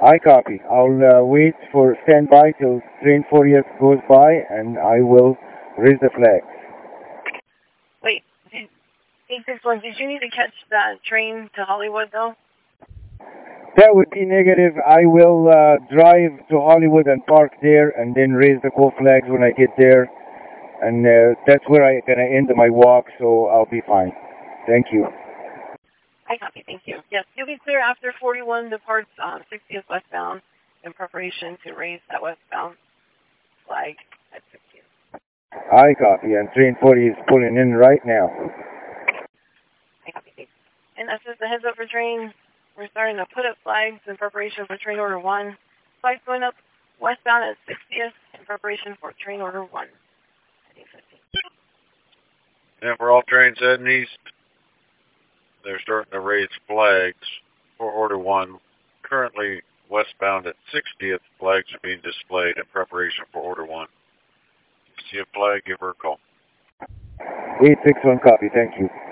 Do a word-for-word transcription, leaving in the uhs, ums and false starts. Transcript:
I copy. I'll uh, wait for standby till train fortieth goes by, and I will raise the flag. Wait, did, eight six one, did you need to catch that train to Hollywood, though? That would be negative. I will uh, drive to Hollywood and park there, and then raise the code flags when I get there. And uh, that's where I'm going to end my walk, so I'll be fine. Thank you. I copy, thank you. Yes, you'll be clear after forty-one departs on sixtieth westbound in preparation to raise that westbound flag at sixtieth. I copy, and train forty is pulling in right now. I copy, thank you. And that's just a heads up for trains. We're starting to put up flags in preparation for train order one. Flags going up westbound at sixtieth in preparation for train order one. And for all trains heading east, they're starting to raise flags for order one. Currently westbound at sixtieth, flags are being displayed in preparation for order one. If you see a flag, give her a call. eight six one copy, thank you.